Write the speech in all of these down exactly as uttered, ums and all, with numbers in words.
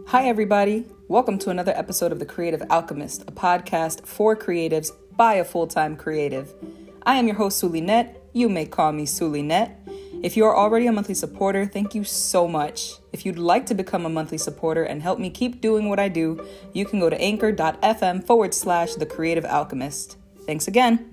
Hi, everybody. Welcome to another episode of The Creative Alchemist, a podcast for creatives by a full-time creative. I am your host, Sulinette. You may call me Sulinette. If you are already a monthly supporter, thank you so much. If you'd like to become a monthly supporter and help me keep doing what I do, you can go to anchor.fm forward slash The Creative Alchemist. Thanks again.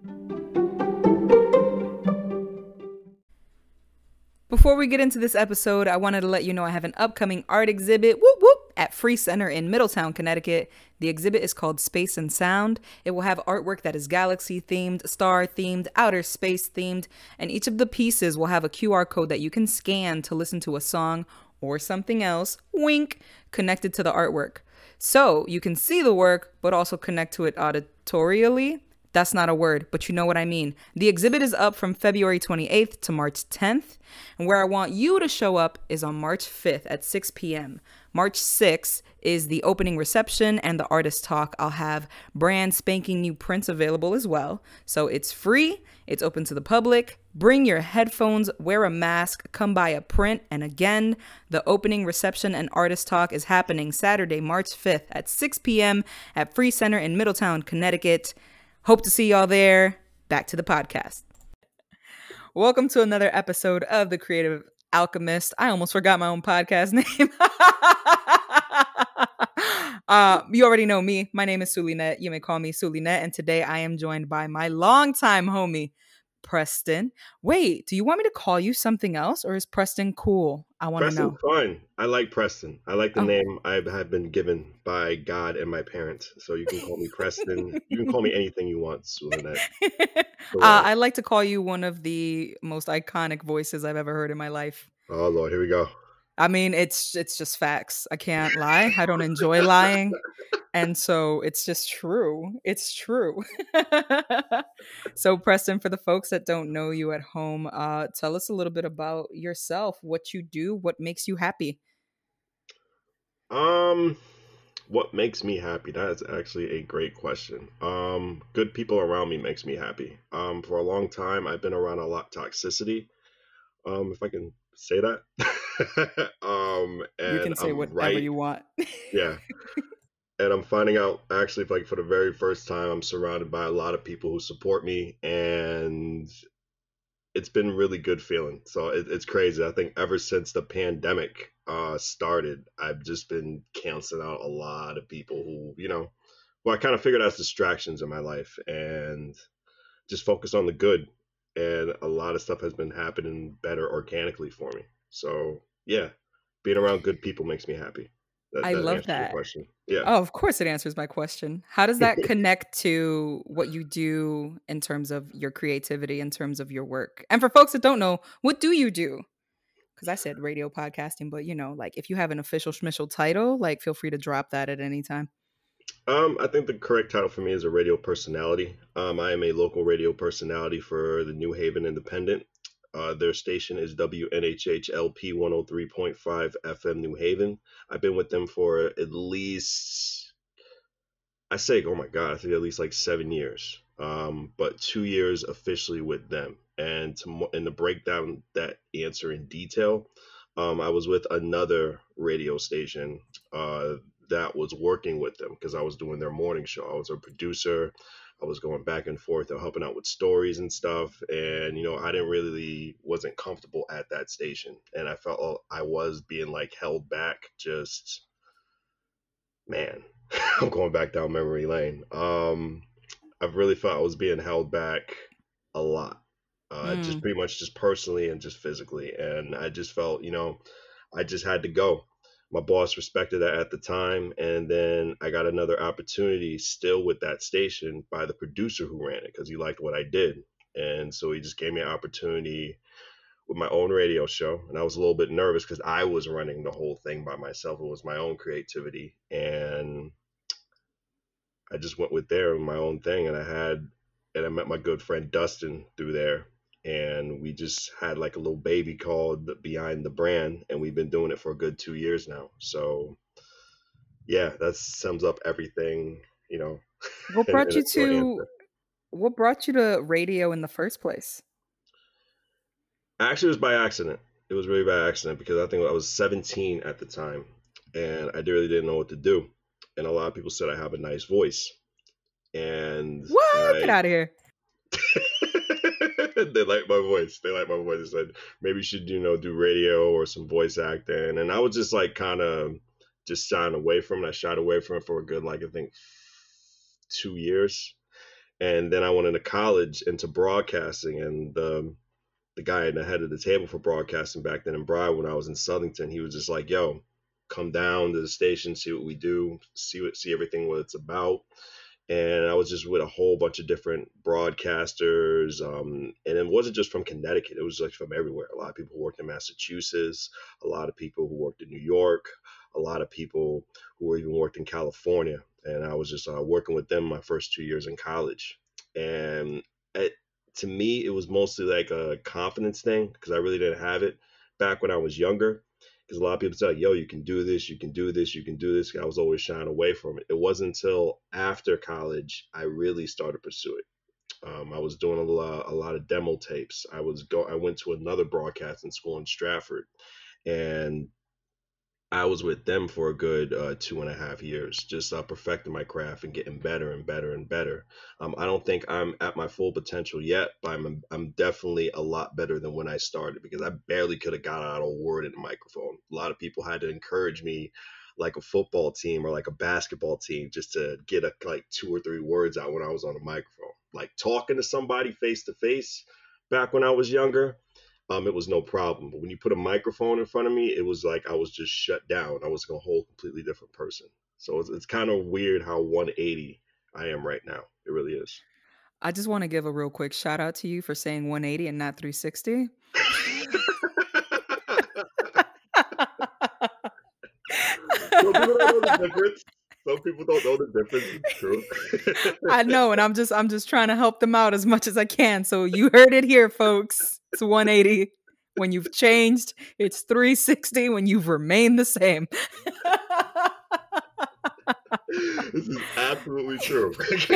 Before we get into this episode, I wanted to let you know I have an upcoming art exhibit, whoop whoop, at Free Center in Middletown, Connecticut. The exhibit is called Space and Sound. It will have artwork that is galaxy themed, star themed, outer space themed, and each of the pieces will have a Q R code that you can scan to listen to a song or something else, wink, connected to the artwork. So you can see the work, but also connect to it auditorially. That's not a word, but you know what I mean. The exhibit is up from February twenty-eighth to March tenth. And where I want you to show up is on March fifth at six p.m. March sixth is the opening reception and the artist talk. I'll have brand spanking new prints available as well. So it's free. It's open to the public. Bring your headphones, wear a mask, come by a print. And again, the opening reception and artist talk is happening Saturday, March fifth at six p.m. at Free Center in Middletown, Connecticut. Hope to see y'all there. Back to the podcast. Welcome to another episode of The Creative Alchemist. I almost forgot my own podcast name. uh, you already know me. My name is Sulinette. You may call me Sulinette. And today I am joined by my longtime homie, Preston. Wait, do you want me to call you something else, or is Preston cool? I want to know. Preston's fine. I like Preston. I like the Oh. name I have been given by God and my parents. So you can call me Preston. You can call me anything you want, Sulinette. uh, I like to call you one of the most iconic voices I've ever heard in my life. Oh Lord, here we go. I mean, it's it's just facts. I can't lie. I don't enjoy lying. And so it's just true. It's true. So Preston, for the folks that don't know you at home, uh, tell us a little bit about yourself, what you do, what makes you happy. Um, what makes me happy? That is actually a great question. Um, good people around me makes me happy. Um, for a long time, I've been around a lot of toxicity. Um, if I can say that. um, and You can say I'm whatever right. you want. Yeah. And I'm finding out actually, like, for the very first time, I'm surrounded by a lot of people who support me, and it's been really good feeling. So it, it's crazy. I think ever since the pandemic uh, started, I've just been canceling out a lot of people who, you know, who I kind of figured as distractions in my life, and just focus on the good. And a lot of stuff has been happening better organically for me. So yeah, being around good people makes me happy. That, I that love answers your that. question. Yeah. Oh, of course it answers my question. How does that connect to what you do in terms of your creativity, in terms of your work? And for folks that don't know, what do you do? Because I said radio podcasting, but you know, like if you have an official schmishal title, like feel free to drop that at any time. Um, I think the correct title for me is a radio personality. Um, I am a local radio personality for the New Haven Independent. Uh, their station is W N H H L P one oh three point five F M New Haven. I've been with them for at least, I say, oh my God, I think at least like seven years. Um, but two years officially with them. And to mo- and to break down that answer in detail, um, I was with another radio station uh, that was working with them because I was doing their morning show. I was a producer. I was going back and forth and helping out with stories and stuff. And, you know, I didn't really, wasn't comfortable at that station. And I felt I was being like held back. Just, man, I'm going back down memory lane. Um, I've really felt I was being held back a lot. Uh, Mm. just pretty much just personally and just physically. And I just felt, you know, I just had to go. My boss respected that at the time, and then I got another opportunity still with that station by the producer who ran it because he liked what I did. And so he just gave me an opportunity with my own radio show, and I was a little bit nervous because I was running the whole thing by myself. It was my own creativity, and I just went with there and my own thing. And I had, and I met my good friend Dustin through there. And we just had like a little baby called Behind the Brand, and we've been doing it for a good two years now. So yeah, that sums up everything, you know. What in, brought in a you short to answer. what brought you to radio in the first place? Actually, it was by accident. It was really by accident because I think I was seventeen at the time. and I really didn't know what to do. And a lot of people said I have a nice voice, and What? Get I out of here. they like my voice. They like my voice. They said maybe you should, you know, do radio or some voice acting. And I was just like kind of just shying away from it. I shied away from it for a good like I think two years. And then I went into college into broadcasting, and the the guy at the head of the table for broadcasting back then in Broward when I was in Southington, he was just like, "Yo, come down to the station, see what we do, see what see everything what it's about." And I was just with a whole bunch of different broadcasters, um, and it wasn't just from Connecticut; it was like from everywhere. A lot of people who worked in Massachusetts, a lot of people who worked in New York, a lot of people who were even worked in California. And I was just uh, working with them my first two years in college, and it, to me, it was mostly like a confidence thing because I really didn't have it back when I was younger because a lot of people say, yo, you can do this, you can do this, you can do this. I was always shying away from it. It wasn't until after college I really started to pursue it. Um, I was doing a lot, a lot of demo tapes. I was go. I went to another broadcasting school in Stratford, and I was with them for a good uh, two and a half years, just uh, perfecting my craft and getting better and better and better. Um, I don't think I'm at my full potential yet, but I'm I'm definitely a lot better than when I started because I barely could have got out a word in the microphone. A lot of people had to encourage me, like a football team or like a basketball team, just to get a, like two or three words out when I was on the microphone. Like talking to somebody face to face back when I was younger, um, it was no problem. But when you put a microphone in front of me, it was like I was just shut down. I was a whole completely different person. So it's, it's kind of weird how one eighty I am right now. It really is. I just want to give a real quick shout out to you for saying one eighty and not three sixty. Some people don't know the difference. Some people don't know the difference. It's true. I know, and I'm just I'm just trying to help them out as much as I can. So you heard it here, folks. It's one eighty when you've changed. It's three sixty when you've remained the same. This is absolutely true.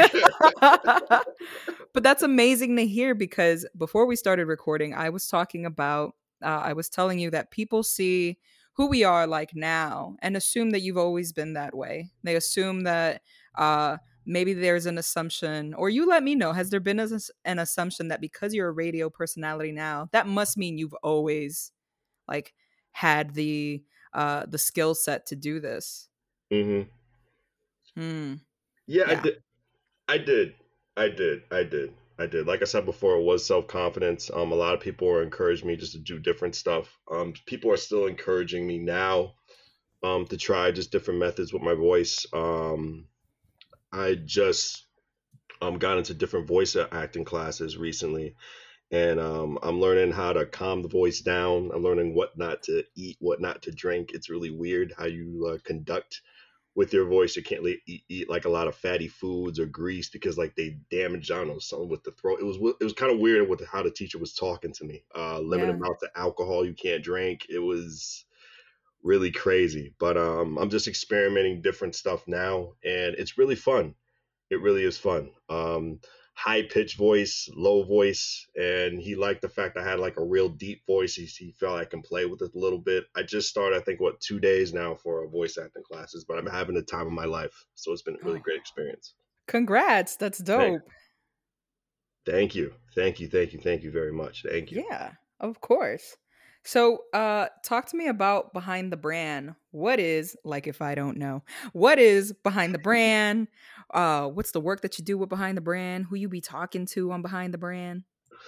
But that's amazing to hear because before we started recording, I was talking about, uh, I was telling you that people see who we are like now and assume that you've always been that way. They assume that uh, maybe there's an assumption, or you let me know, has there been a, an assumption that because you're a radio personality now, that must mean you've always like had the uh, the skill set to do this? hmm Hmm. Yeah, I Yeah. did. I did. I did. I did. I did. Like I said before, it was self confidence. Um, a lot of people were encouraging me just to do different stuff. Um, people are still encouraging me now, um, to try just different methods with my voice. Um, I just um got into different voice acting classes recently, and um, I'm learning how to calm the voice down. I'm learning what not to eat, what not to drink. It's really weird how you uh, conduct with your voice. You can't li- eat, eat like a lot of fatty foods or grease because like they damage, I don't know, something with the throat. It was it was kind of weird with how the teacher was talking to me. Uh, limited Yeah. amounts of alcohol you can't drink. It was really crazy. But um, I'm just experimenting different stuff now, and it's really fun. It really is fun. Um, high pitched voice, low voice, and he liked the fact I had like a real deep voice. He, he felt I can play with it a little bit. I just started, I think, what two days now for voice acting classes, but I'm having the time of my life, so it's been a really Oh, great experience. congrats. That's Thank, dope. thank you, thank you, thank you, thank you very much. Thank you. Yeah, of course. So, uh, talk to me about Behind the Brand. What is, like, if I don't know, what is Behind the Brand? Uh, what's the work that you do with Behind the Brand? Who you be talking to on Behind the Brand?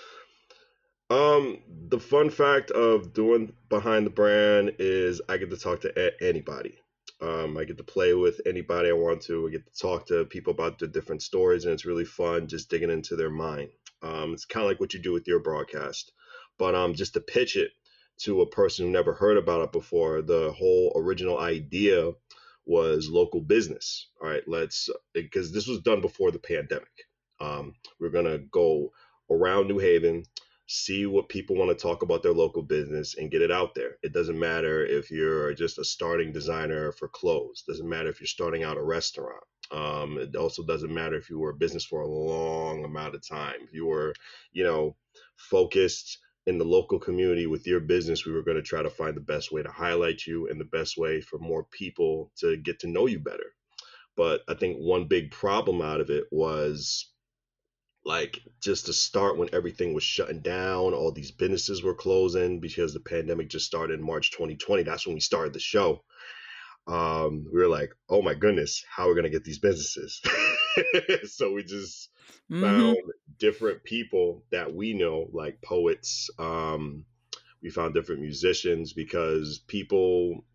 Um, the fun fact of doing behind the brand is I get to talk to a- anybody. Um, I get to play with anybody I want to. I get to talk to people about the different stories, and it's really fun just digging into their mind. Um, it's kind of like what you do with your broadcast, but um, just to pitch it to a person who never heard about it before. The whole original idea was local business. All right, let's because this was done before the pandemic. Um, we're gonna go around New Haven, see what people want to talk about their local business and get it out there. It doesn't matter if you're just a starting designer for clothes. Doesn't matter if you're starting out a restaurant. Um, it also doesn't matter if you were a business for a long amount of time. If you were, you know, focused, in the local community with your business, we were going to try to find the best way to highlight you and the best way for more people to get to know you better. But I think one big problem out of it was like just to start when everything was shutting down, all these businesses were closing because the pandemic just started in March twenty twenty. That's when we started the show. Um, we were like, oh my goodness, how are we going to get these businesses? So we just Mm-hmm. found different people that we know, like poets. Um, we found different musicians because people,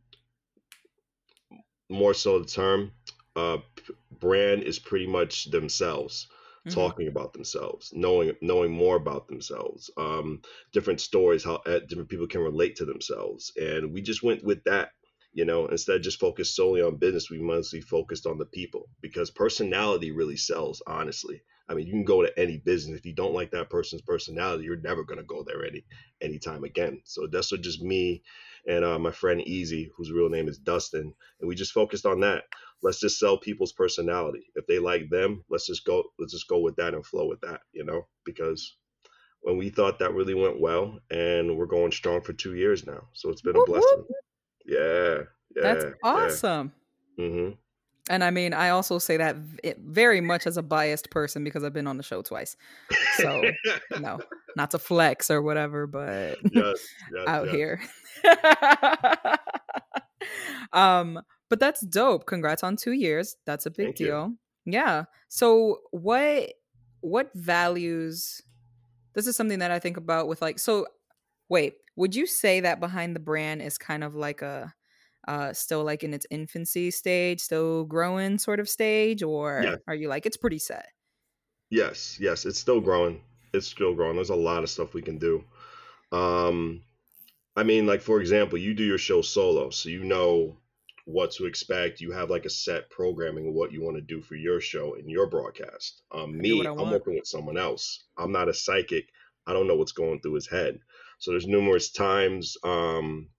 more so the term, uh, brand is pretty much themselves Mm-hmm. talking about themselves, knowing knowing more about themselves, um, different stories, how uh, different people can relate to themselves, and we just went with that. You know, instead of just focus solely on business, we mostly focused on the people because personality really sells. Honestly, I mean, you can go to any business if you don't like that person's personality, you're never gonna go there any anytime again. So that's what just me and uh, my friend Easy, whose real name is Dustin, and we just focused on that. Let's just sell people's personality. If they like them, let's just go let's just go with that and flow with that, you know? Because when we thought that really went well and we're going strong for two years now. So it's been a Whoop whoop. blessing. Yeah. That's Yeah. Yeah. awesome. Mhm. And I mean, I also say that v- very much as a biased person because I've been on the show twice. So, you know, not to flex or whatever, but Yes, yes, out yes. here. um, but that's dope. Congrats on two years. That's a big Thank you. deal. Yeah. So what what values, this is something that I think about with like, so wait, would you say that behind the brand is kind of like a uh still like in its infancy stage, still growing sort of stage, or Yes, are you like it's pretty set? yes, yes. It's still growing. It's still growing. There's a lot of stuff we can do. Um, I mean, like for example, you do your show solo, so you know what to expect. You have like a set programming of what you want to do for your show and your broadcast. Um, I do what me, I I'm want. working with someone else. I'm not a psychic. I don't know what's going through his head. So there's numerous times um,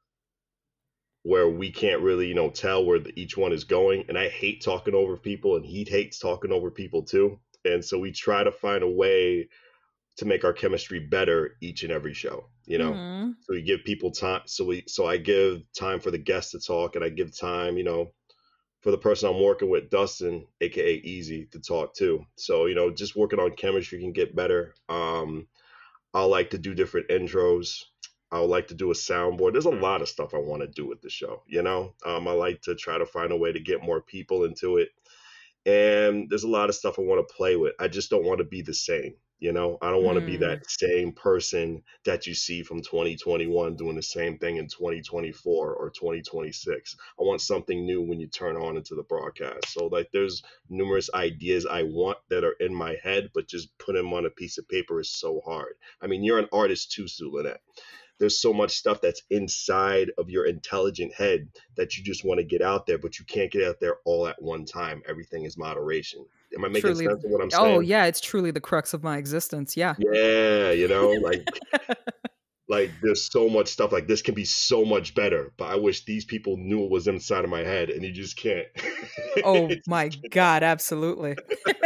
where we can't really, you know, tell where the, each one is going. And I hate talking over people, and he hates talking over people too. And so we try to find a way to make our chemistry better each and every show, you know. Hmm. So we give people time. So we, so I give time for the guests to talk, and I give time, you know, for the person I'm working with, Dustin, aka Easy, to talk too. So you know, just working on chemistry can get better. Um, I like to do different intros. I would like to do a soundboard. There's a lot of stuff I want to do with the show. You know, um, I like to try to find a way to get more people into it, and there's a lot of stuff I want to play with. I just don't want to be the same. You know, I don't want to be that Mm, same person that you see from twenty twenty-one doing the same thing in twenty twenty-four or twenty twenty-six. I want something new when you turn on into the broadcast. So, like, there's numerous ideas I want that are in my head, but just putting them on a piece of paper is so hard. I mean, you're an artist too, Sulanette. There's so much stuff that's inside of your intelligent head that you just want to get out there, but you can't get out there all at one time. Everything is moderation. Am I making truly. sense of what I'm Oh saying? yeah, it's truly the crux of my existence. Yeah. Yeah, you know, like like there's so much stuff like this can be so much better, but I wish these people knew what was inside of my head, and you just can't. Oh It's my just god, absolutely.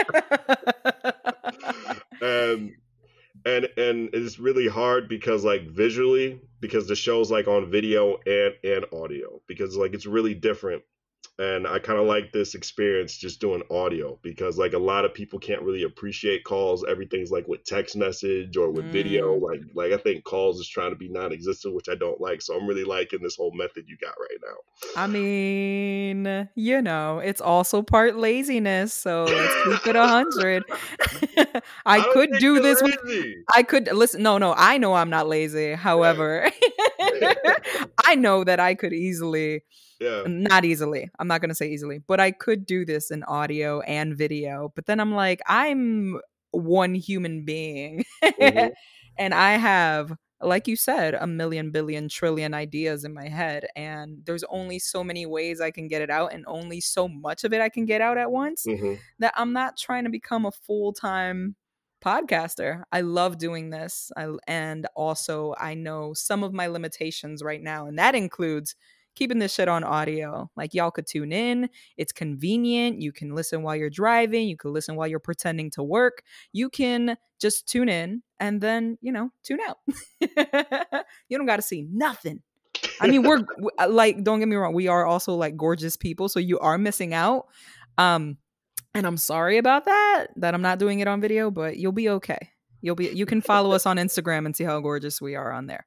and and and it's really hard because like visually, because the show's like on video and and audio, because like it's really different. And I kind of like this experience just doing audio because like a lot of people can't really appreciate calls. Everything's like with text message or with video. Mm, Like like I think calls is trying to be non-existent, which I don't like. So I'm really liking this whole method you got right I mean, you know, it's also part laziness, so let's keep it a now. hundred. I I don't could think do this with, you're lazy. I could listen, no, no, I know I'm not lazy. However, Yeah. I know that I could easily, Yeah. not easily, I'm not going to say easily, but I could do this in audio and video. But then I'm like, I'm one human being. Hmm. And I have, like you said, a million, billion, trillion ideas in my head. And there's only so many ways I can get it out, and only so much of it I can get out at once, Hmm. that I'm not trying to become a full time podcaster. I love doing this. I, and also, I know some of my limitations right now, and that includes keeping this shit on audio. Like, y'all could tune in. It's convenient. You can listen while you're driving. You can listen while you're pretending to work. You can just tune in and then, you know, tune out. You don't got to see nothing. I mean, we're like, don't get me wrong, we are also like gorgeous people, so you are missing out. Um, and I'm sorry about that, that I'm not doing it on video, but you'll be okay. You'll be, you can follow us on Instagram and see how gorgeous we are on there.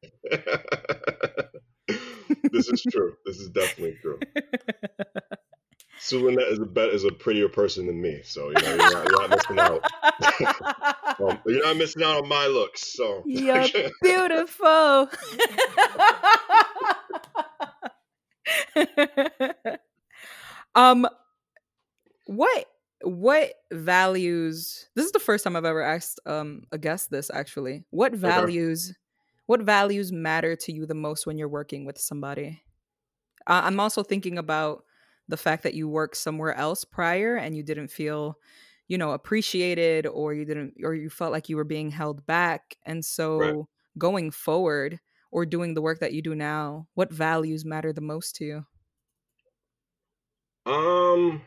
This is true. This is definitely true. Sulanette is a bet is a prettier person than me, so you know you're not, you're not missing out. um, you're not missing out on my looks. So you're beautiful. um, what what values? This is the first time I've ever asked um a guest this. Actually, what values? Okay. What values matter to you the most when you're working with somebody? Uh, I'm also thinking about the fact that you worked somewhere else prior and you didn't feel, you know, appreciated, or you didn't, or you felt like you were being held back. And so right. going forward or doing the work that you do now, what values matter the most to you? Um,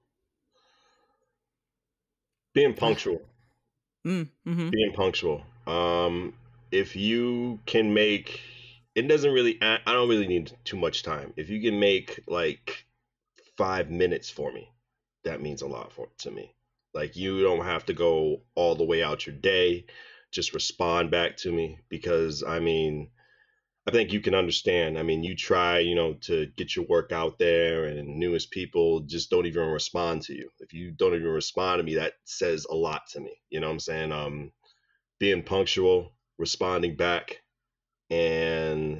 being punctual. Mm, mm-hmm. Being punctual. Um, if you can make, it doesn't really, I don't really need too much time. If you can make like five minutes for me, that means a lot for to me. Like, you don't have to go all the way out your day, just respond back to me, because I mean, I think you can understand. I mean, you try, you know, to get your work out there, and newest people just don't even respond to you. If you don't even respond to me, that says a lot to me. You know what I'm saying? Um, being punctual, responding back, and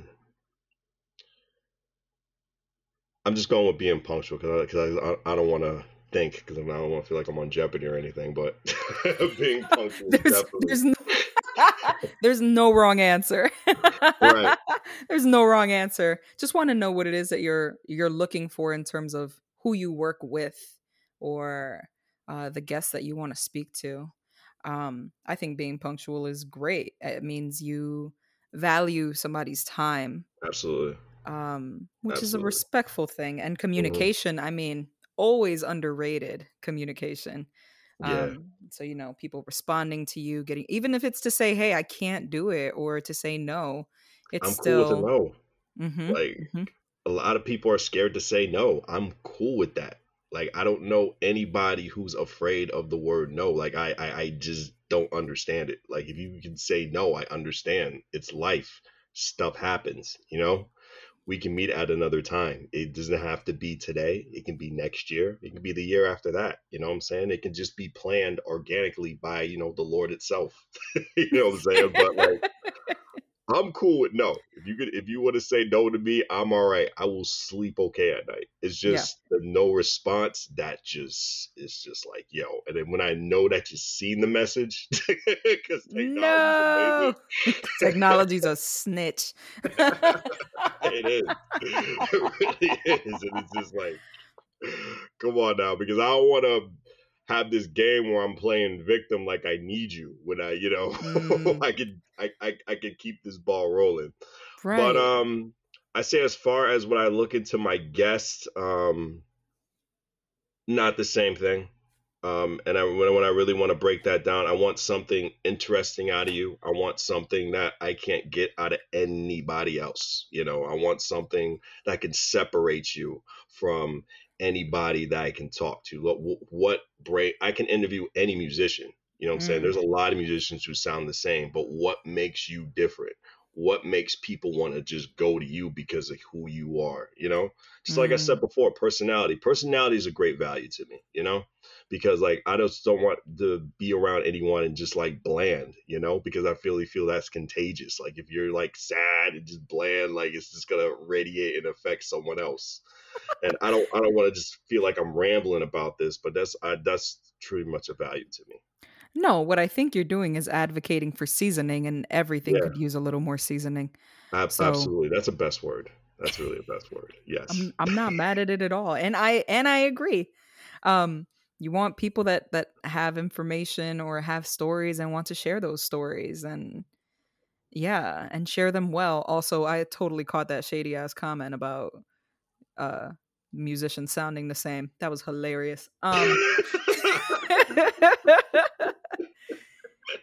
I'm just going with being punctual because I, I, I don't want to think, because I don't want to feel like I'm on Jeopardy or anything, but being punctual there's, is definitely... There's no, there's no wrong answer. Right. There's no wrong answer. Just want to know what it is that you're you're looking for in terms of who you work with, or uh, the guests that you want to speak to. Um, I think being punctual is great. It means you value somebody's time. Absolutely. Um, which Absolutely. is a respectful thing. And communication, mm-hmm. I mean, always underrated communication. Yeah. Um, so, you know, people responding to you, getting, even if it's to say, hey, I can't do it, or to say no, it's I'm still... cool with a no. Mm-hmm, like, mm-hmm. a lot of people are scared to say no. I'm cool with that. Like, I don't know anybody who's afraid of the word no. Like, I, I, I just don't understand it. Like, if you can say no, I understand. It's life. Stuff happens, you know? We can meet at another time. It doesn't have to be today. It can be next year. It can be the year after that. You know what I'm saying? It can just be planned organically by, you know, the Lord itself. You know what I'm saying? But like, I'm cool with no. If you could, if you want to say no to me, I'm all right. I will sleep okay at night. It's just yeah. the no response that just is just like, yo. And then when I know that you've seen the message, because technology's no. amazing. Technology's a snitch. It is. It really is. And it's just like, come on now, because I don't want to have this game where I'm playing victim like I need you when I, you know, mm. I could I, I I could keep this ball rolling. Right. But um I say, as far as when I look into my guests, um not the same thing. Um, and I, when, when I really want to break that down, I want something interesting out of you. I want something that I can't get out of anybody else. You know, I want something that can separate you from anybody that I can talk to. What, what break, I can interview any musician. You know what I'm mm. saying? There's a lot of musicians who sound the same, but what makes you different? What makes people want to just go to you because of who you are, you know? Just like mm. I said before, personality. Personality is a great value to me, you know? Because like, I just don't want to be around anyone and just like bland, you know? Because I feel, feel that's contagious. Like, if you're like sad and just bland, like it's just going to radiate and affect someone else. And I don't, I don't want to just feel like I'm rambling about this, but that's, I, that's truly much a value to me. No, what I think you're doing is advocating for seasoning, and everything yeah. could use a little more seasoning. Ab- so, absolutely. That's the best word. That's really the best word. Yes. I'm, I'm not mad at it at all. And I, and I agree. Um, you want people that, that have information or have stories and want to share those stories, and yeah, and share them well. Also, I totally caught that shady ass comment about, uh, musicians sounding the same. That was hilarious. Um,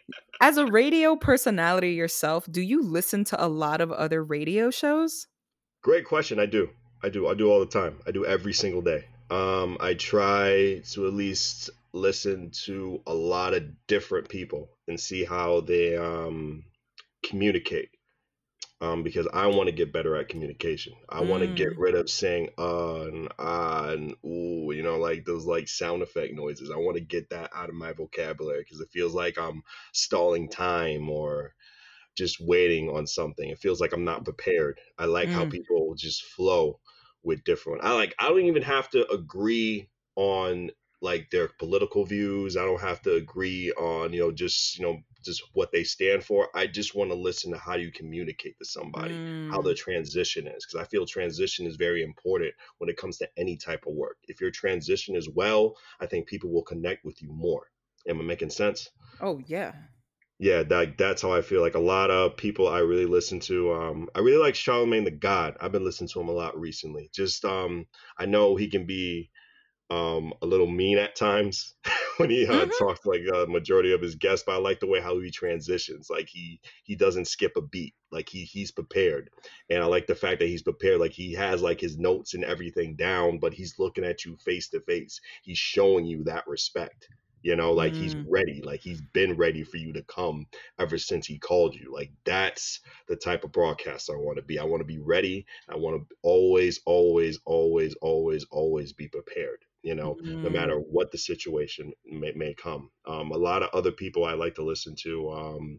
As a radio personality yourself, do you listen to a lot of other radio shows? Great question. I do. I do. I do all the time. I do every single day. Um, I try to at least listen to a lot of different people and see how they um, communicate. Um, because I want to get better at communication. I want to get Mm, rid of saying uh and ah and ooh, you know, like those like sound effect noises. I want to get that out of my vocabulary because it feels like I'm stalling time or just waiting on something. It feels like I'm not prepared. I like how mm, people just flow with different. I like I don't even have to agree on like their political views. I don't have to agree on, you know, just, you know, just what they stand for. I just want to listen to how you communicate to somebody, how the mm, transition is, because I feel transition is very important when it comes to any type of work. If your transition is well, I think people will connect with you more. Am I making sense? oh yeah. Yeah, that that's how I feel. Like a lot of people I really listen to. Um, I really like Charlemagne the God. I've been listening to him a lot recently. Just um, I know he can be um a little mean at times when he uh, Hmm. talks like a majority of his guests, but I like the way how he transitions. Like he he doesn't skip a beat. Like he he's prepared, and I like the fact that he's prepared. Like he has like his notes and everything down, but he's looking at you face to face. He's showing you that respect. You know, like he's Mm, ready. Like he's been ready for you to come ever since he called you. Like that's the type of broadcaster I want to be. I want to be ready. I want to always, always, always, always, always be prepared, you know, no mm, matter what the situation may, may come. Um, a lot of other people I like to listen to. Um,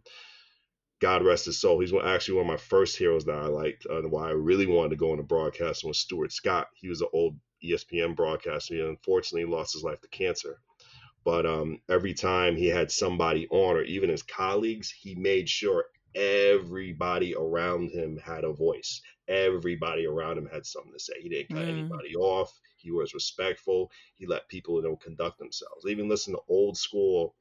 God rest his soul. He's one, actually one of my first heroes that I liked. Uh, why I really wanted to go into broadcasting was Stuart Scott. He was an old E S P N broadcaster. He unfortunately lost his life to cancer. But um, every time he had somebody on, or even his colleagues, he made sure everybody around him had a voice. Everybody around him had something to say. He didn't cut mm, anybody off. He was respectful. He let people, you know, conduct themselves. Even listen to old school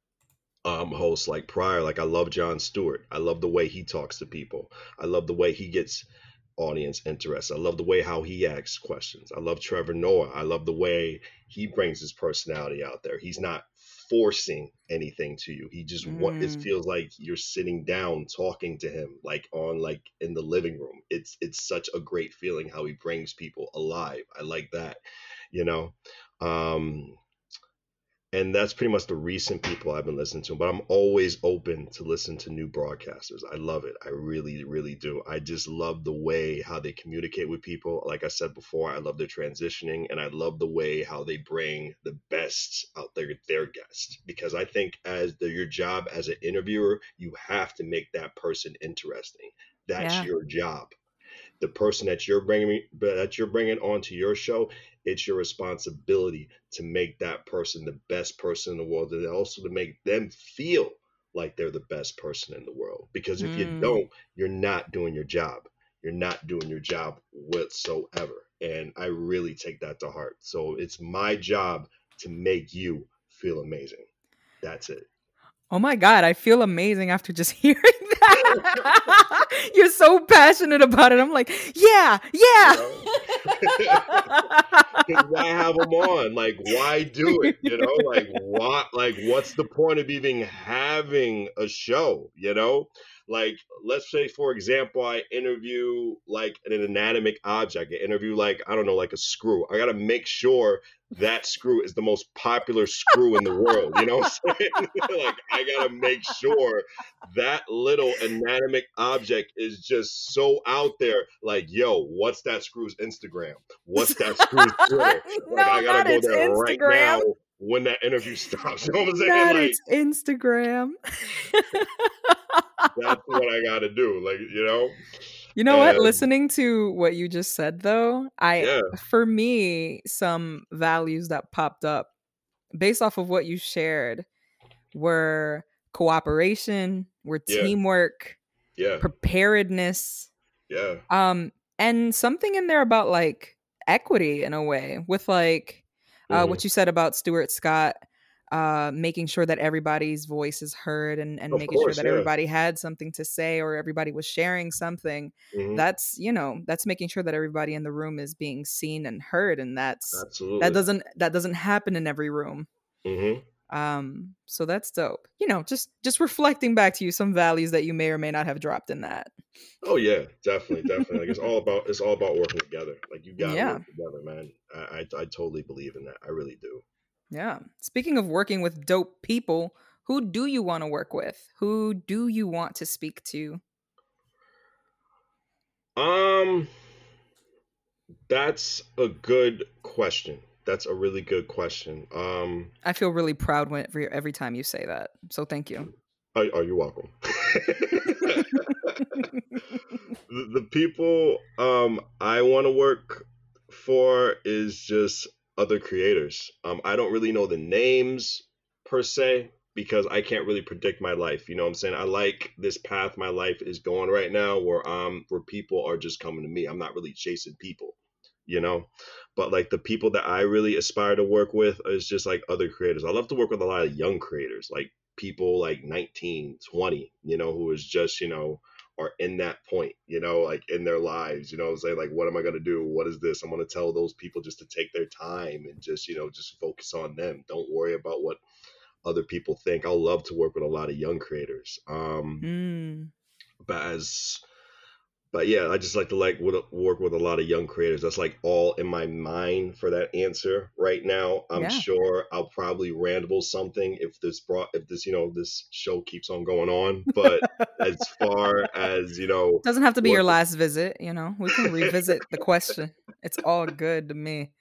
um, hosts like Pryor. Like I love Jon Stewart. I love the way he talks to people. I love the way he gets audience interest. I love the way how he asks questions. I love Trevor Noah. I love the way he brings his personality out there. He's not forcing anything to you. He just what it mm. feels like you're sitting down talking to him like on like in the living room. It's it's such a great feeling how he brings people alive. I like that, you know. Um and that's pretty much the recent people I've been listening to. But I'm always open to listen to new broadcasters. I love it. I really, really do. I just love the way how they communicate with people. Like I said before, I love their transitioning, and I love the way how they bring the best out there, their guests. Because I think as the, your job as an interviewer, you have to make that person interesting. That's Yeah. your job. The person that you're bringing that you're bringing onto your show, it's your responsibility to make that person the best person in the world, and also to make them feel like they're the best person in the world. Because if you Mm. don't, you're not doing your job. You're not doing your job whatsoever. And I really take that to heart. So it's my job to make you feel amazing. That's it. Oh my God, I feel amazing after just hearing that. You're so passionate about it. I'm like, yeah, You yeah. know? Because why have them on? Like, why do it? You know, like what? Like, what's the point of even having a show? You know, like let's say, for example, I interview like an inanimate object. I interview like I don't know, like a screw. I got to make sure that screw is the most popular screw in the world. You know what I'm saying? Like, I got to make sure that little inanimate object is just so out there. Like, yo, what's that screw's Instagram? What's that screw's Twitter? Like, No, I gotta not go its there right now Instagram. when that interview stops. You know what I'm saying? Not Like, its Instagram. that's what I gotta do. Like, you know? You know what? And Listening to what you just said though, I yeah, for me some values that popped up based off of what you shared were cooperation, were yeah, teamwork, yeah, preparedness, yeah. um, and something in there about like equity in a way with like uh, Hmm. what you said about Stuart Scott, uh, making sure that everybody's voice is heard and, and Of making sure course, that yeah. everybody had something to say or everybody was sharing something. Hmm. That's, you know, that's making sure that everybody in the room is being seen and heard. And that's, that Absolutely. doesn't, that doesn't happen in every room. Hmm. Um, so that's dope. You know, just just reflecting back to you some values that you may or may not have dropped in that. Oh yeah, definitely, definitely. Like it's all about it's all about working together. Like you got to Yeah. work together, man. I, I I totally believe in that. I really do. Yeah. Speaking of working with dope people, who do you want to work with? Who do you want to speak to? Um, that's a good question. That's a really good question. Um, I feel really proud when every, every time you say that. So thank you. are, are you welcome? the, the people um I want to work for is just other creators. Um, I don't really know the names per se because I can't really predict my life. You know what I'm saying? I like this path my life is going right now where um where people are just coming to me. I'm not really chasing people, you know? But like the people that I really aspire to work with is just like other creators. I love to work with a lot of young creators, like people like nineteen, twenty, you know, who is just, you know, are in that point, you know, like in their lives, you know what I'm saying? Like, what am I going to do? What is this? I'm going to tell those people just to take their time and just, you know, just focus on them. Don't worry about what other people think. I'll love to work with a lot of young creators. Um, Mm, but as but yeah, I just like to like would work with a lot of young creators. That's like all in my mind for that answer right now. I'm yeah. sure I'll probably ramble something if this brought if this you know this show keeps on going on. But as far as you know, Doesn't have to be your work. last visit, you know. We can revisit the question. It's all good to me.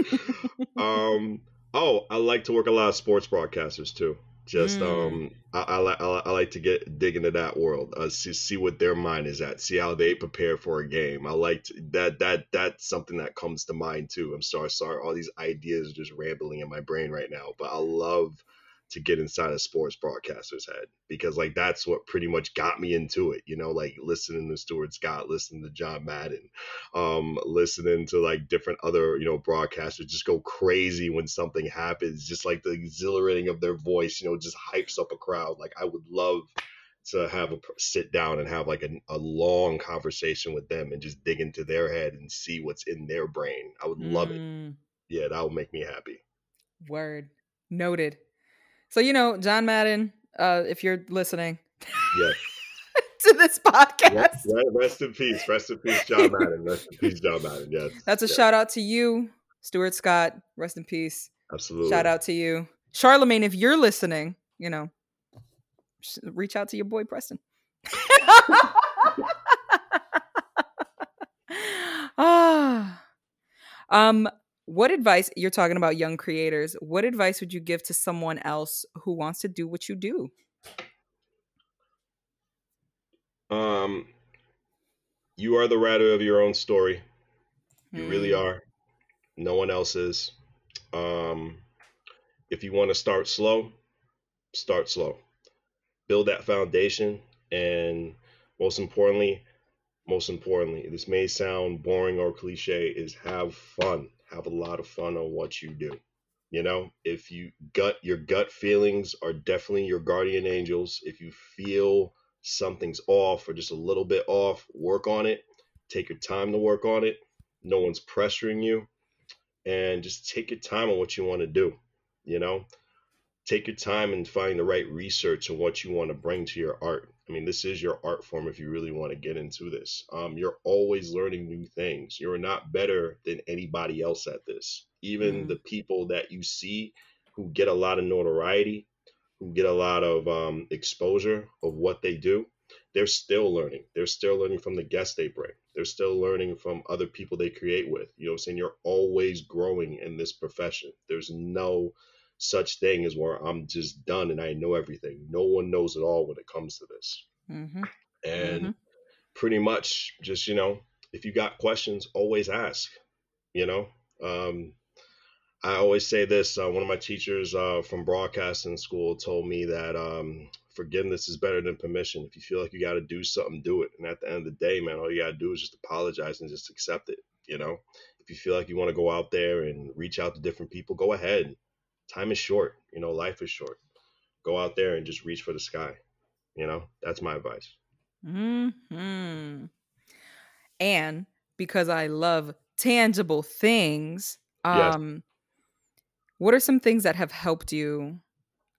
um. Oh, I like to work a lot of sports broadcasters too. Just Mm, um, I, I, li- I, li- I like to get dig into that world. Uh, see see what their mind is at. See how they prepare for a game. I like to, that that that's something that comes to mind too. I'm sorry, sorry. All these ideas are just rambling in my brain right now. But I love to get inside a sports broadcaster's head because like that's what pretty much got me into it. You know, like listening to Stuart Scott, listening to John Madden, um, listening to like different other, you know, broadcasters just go crazy when something happens, just like the exhilarating of their voice, you know, just hypes up a crowd. Like I would love to have a sit down and have like a, a long conversation with them and just dig into their head and see what's in their brain. I would love it. mm, Yeah, that would make me happy. word. Noted. So, you know, John Madden, uh, if you're listening Yeah. to this Rest, podcast, rest in peace. Rest in peace, John Madden. Rest in peace, John Madden. Yes. that's a Yeah, shout out to you, Stuart Scott. Rest in peace. Shout absolutely. out to you. Charlemagne, if you're listening, you know, reach out to your boy Preston. Ah. um, what advice you're talking about young creators? What advice would you give to someone else who wants to do what you do? Um, you are the writer of your own story. You really Mm, are. No one else is. Um, if you want to start slow, start slow. Build that foundation, and most importantly, most importantly, this may sound boring or cliche, is have fun. Have a lot of fun on what you do. You know, if you gut your gut feelings are definitely your guardian angels. If you feel something's off or just a little bit off, work on it. Take your time to work on it. No one's pressuring you, and just take your time on what you want to do. You know, take your time and find the right research on what you want to bring to your art. I mean, this is your art form if you really want to get into this. Um, you're always learning new things. You're not better than anybody else at this. Even mm, the people that you see who get a lot of notoriety, who get a lot of um, exposure of what they do, they're still learning. They're still learning from the guests they bring. They're still learning from other people they create with. You know what I'm saying? You're always growing in this profession. There's no such thing as where I'm just done and I know everything. No one knows it all when it comes to this. mm-hmm, mm-hmm. And pretty much just, you know, if you got questions, always ask, you know. Um, I always say this. Uh, one of my teachers uh, from broadcasting school told me that um, forgiveness is better than permission. If you feel like you got to do something, do it. And at the end of the day, man, all you got to do is just apologize and just accept it. You know, if you feel like you want to go out there and reach out to different people, go ahead. Time is short. You know, life is short. Go out there and just reach for the sky. You know, that's my advice. Mm-hmm. And because I love tangible things, Yes. um, what are some things that have helped you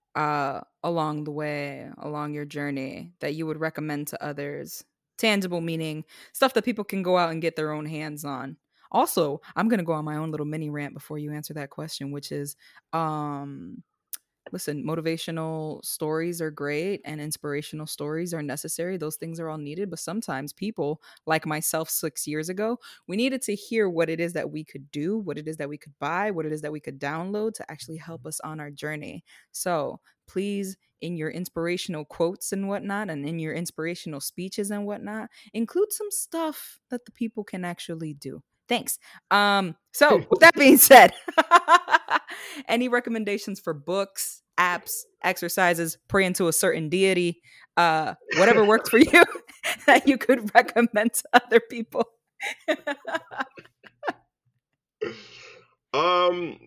uh, along the way, along your journey that you would recommend to others? Tangible meaning stuff that people can go out and get their own hands on. Also, I'm going to go on my own little mini rant before you answer that question, which is um listen, motivational stories are great and inspirational stories are necessary. Those things are all needed. But sometimes people, like myself six years ago, we needed to hear what it is that we could do, what it is that we could buy, what it is that we could download to actually help us on our journey. So please, in your inspirational quotes and whatnot, and in your inspirational speeches and whatnot, include some stuff that the people can actually do. Thanks. Um, so with that being said, any recommendations for books, apps, exercises, praying to a certain deity, uh, whatever works for you that you could recommend to other people? um,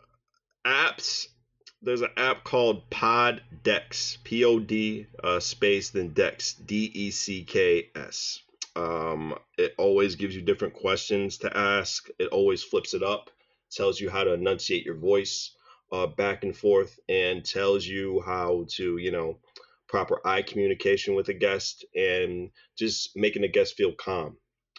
apps. There's an app called Poddex, P O D uh, space then Dex, D E C K S. Um, it always gives you different questions to ask. It always flips it up, tells you how to enunciate your voice uh, back and forth, and tells you how to, you know, proper eye communication with a guest and just making the guest feel calm.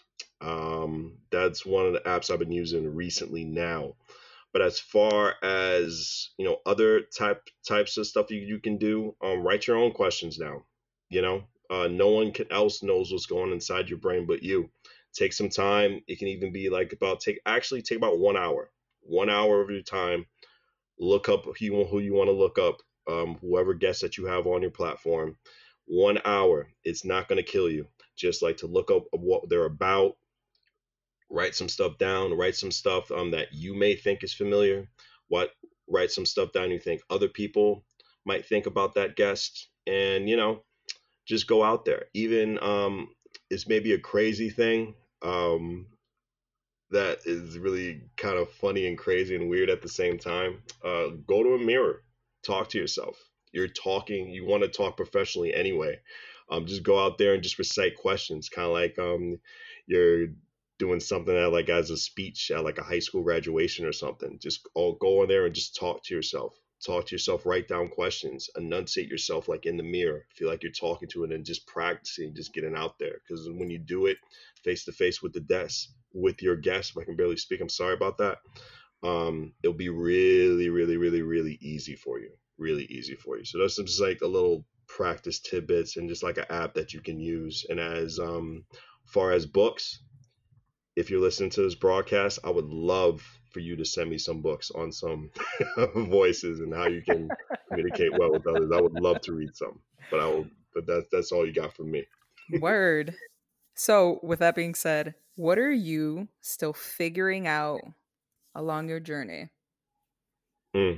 Um, that's one of the apps I've been using recently now. But as far as, you know, other type types of stuff you, you can do, um, write your own questions down. You know, uh, no one can, else knows what's going inside your brain but you. Take some time. It can even be like about take actually take about one hour, one hour of your time. Look up who you who you want to look up, um, whoever guest that you have on your platform. One hour. It's not going to kill you. Just like to look up what they're about, write some stuff down, write some stuff um, that you may think is familiar, what write some stuff down you think other people might think about that guest, and you know, just go out there. Even um, it's maybe a crazy thing um, that is really kind of funny and crazy and weird at the same time. Uh, go to a mirror, talk to yourself. You're talking, you want to talk professionally anyway. Um, just go out there and just recite questions, kind of like um, you're doing something at like as a speech at like a high school graduation or something. Just all go in there and just talk to yourself. Talk to yourself, write down questions, enunciate yourself like in the mirror. Feel like you're talking to it and just practicing, just getting out there. Because when you do it face to face with the desk, with your guest, if I can barely speak, I'm sorry about that. Um, it'll be really, really, really, really easy for you. Really easy for you. So that's just like a little practice tidbits and just like an app that you can use. And as um, far as books, if you're listening to this broadcast, I would love for you to send me some books on some voices and how you can communicate well with others. I would love to read some, but I will. But that's that's all you got from me. Word. So, with that being said, what are you still figuring out along your journey? Mm.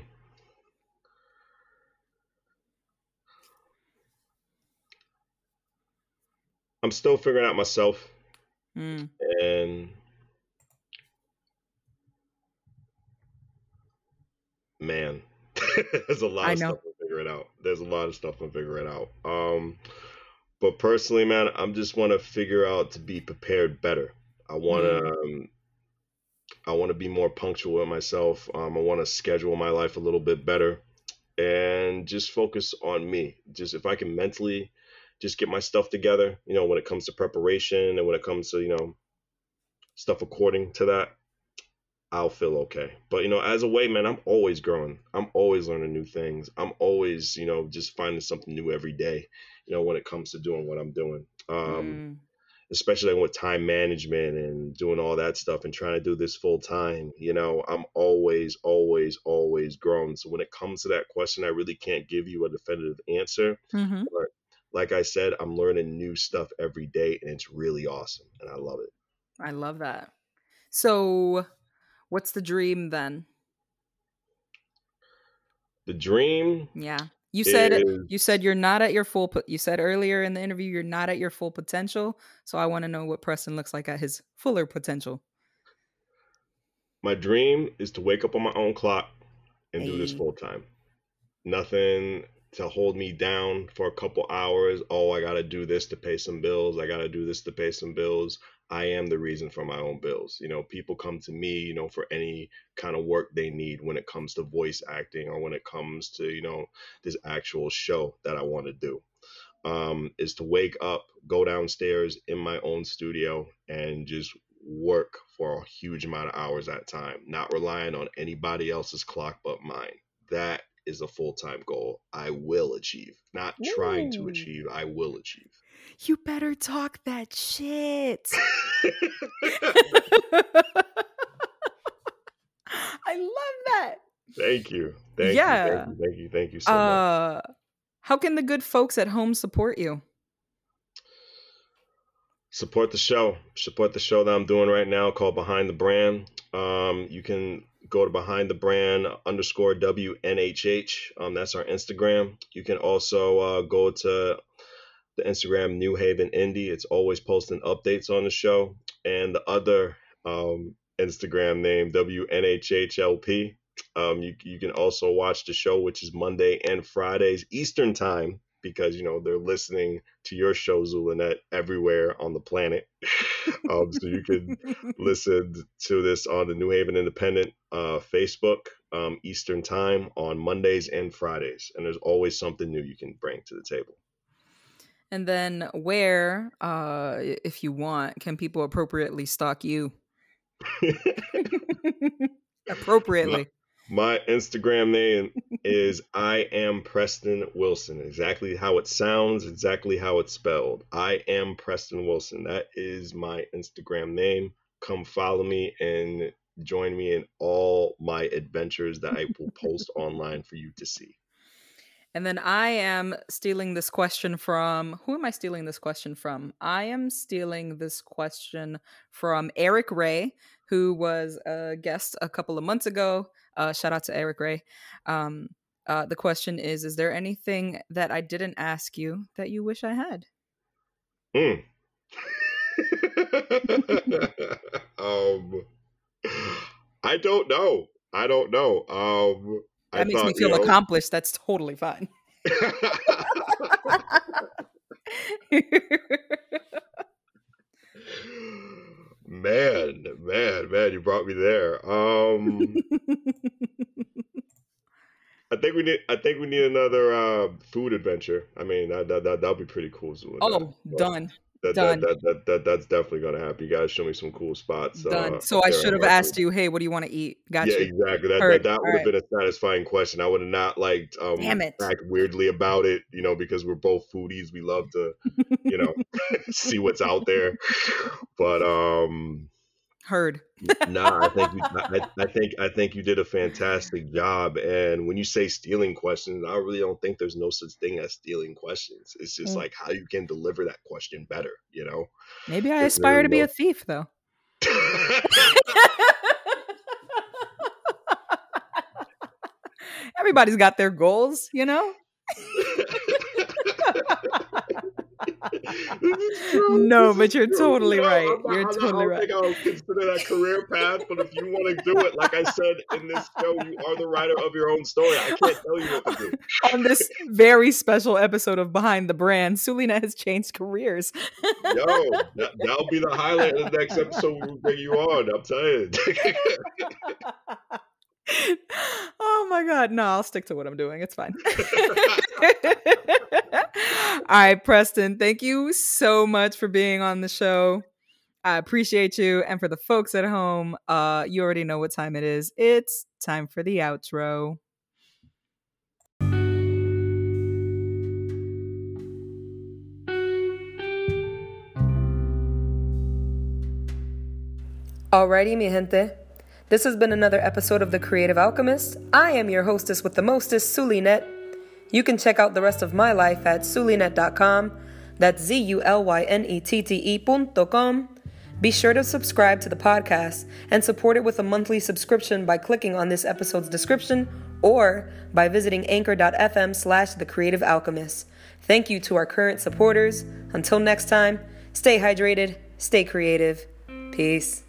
I'm still figuring out myself, Mm. and man, there's a lot I of know. stuff I'm figuring out. There's a lot of stuff I'm figuring out. Um, but personally, man, I'm just want to figure out to be prepared better. I want to Mm. um, I want to be more punctual with myself. Um, I want to schedule my life a little bit better and just focus on me. Just if I can mentally just get my stuff together, you know, when it comes to preparation and when it comes to, you know, stuff according to that, I'll feel okay. But, you know, as a way, man, I'm always growing. I'm always learning new things. I'm always, you know, just finding something new every day, you know, when it comes to doing what I'm doing. Um, Mm. especially like with time management and doing all that stuff and trying to do this full time, you know, I'm always, always, always growing. So when it comes to that question, I really can't give you a definitive answer. Hmm. But like I said, I'm learning new stuff every day and it's really awesome and I love it. I love that. So, what's the dream then? The dream Yeah. You said you is said you're not at your full po- you said earlier in the interview you're not at your full potential. So I want to know what Preston looks like at his fuller potential. my dream is to wake up on my own clock and do this Hey. full time. Nothing to hold me down for a couple hours. Oh, I got to do this to pay some bills. I got to do this to pay some bills. I am the reason for my own bills. You know, people come to me, you know, for any kind of work they need when it comes to voice acting or when it comes to, you know, this actual show that I want to do. Um, is to wake up, go downstairs in my own studio and just work for a huge amount of hours at a time, not relying on anybody else's clock but mine. That is a full-time goal I will achieve. Not trying to Ooh. achieve, I will achieve. You better talk that shit. I love that. Thank you. Thank Yeah. you. Thank you. Thank you. Thank you so Uh, much. how can the good folks at home support you? Support the show. Support the show that I'm doing right now called Behind the Brand. Um, you can go to Behind the Brand underscore W N H H. Um, that's our Instagram. You can also uh, go to the Instagram New Haven Indie. It's always posting updates on the show. And the other um, Instagram name, W N H H L P. Um, you, you can also watch the show, which is Monday and Fridays Eastern time, because, you know, they're listening to your show, Zulinet, everywhere on the planet. um, so you can listen to this on the New Haven Independent uh, Facebook um, Eastern time on Mondays and Fridays. And there's always something new you can bring to the table. And then where, uh, if you want, can people appropriately stalk you? Appropriately. My, my Instagram name is I am Preston Wilson. Exactly how it sounds, exactly how it's spelled. I am Preston Wilson. That is my Instagram name. Come follow me and join me in all my adventures that I will post online for you to see. And then I am stealing this question from, who am I stealing this question from? I am stealing this question from Eric Ray, who was a guest a couple of months ago. Uh, shout out to Eric Ray. Um, uh, the question is, is there anything that I didn't ask you that you wish I had? Mm. um, I don't know. I don't know. Um, That I makes thought, me feel you know, accomplished. That's totally fine. man, man, man, you brought me there. Um, I think we need. I think we need another uh, food adventure. I mean, that that that that'll be pretty cool. Zoom Oh, done. That, Done. that, that, that, that, that's definitely going to happen. You guys show me some cool spots. Done. Uh, so I should have asked you, hey, what do you want to eat? Got yeah, you. exactly. That, that, that would have right. been a satisfying question. I would have not liked um, Damn it. act weirdly about it, you know, because we're both foodies. We love to, you know, see what's out there. But um, heard. nah, I think we, I, I think I think you did a fantastic job. And when you say stealing questions, I really don't think there's no such thing as stealing questions. It's just mm. like how you can deliver that question better, you know? Maybe I aspire really to be no... a thief, though. Everybody's got their goals, you know? No, but you're totally right. Not, you're not, totally I don't right. think I'll consider that career path, but if you want to do it, like I said in this show, you are the writer of your own story. I can't tell you what to do. On this very special episode of Behind the Brand, Sulina has changed careers. Yo, that, that'll be the highlight of the next episode we'll bring you on. I'm telling you. Oh my God. No, I'll stick to what I'm doing. It's fine. All right, Preston, thank you so much for being on the show. I appreciate you. And for the folks at home, uh, you already know what time it is. It's time for the outro. Alrighty, mi gente. This has been another episode of The Creative Alchemist. I am your hostess with the mostest, Zulinet. You can check out the rest of my life at zulinet dot com. That's Z U L Y N E T T E dot com. Be sure to subscribe to the podcast and support it with a monthly subscription by clicking on this episode's description or by visiting anchor.fm slash The Creative Alchemist. Thank you to our current supporters. Until next time, stay hydrated, stay creative. Peace.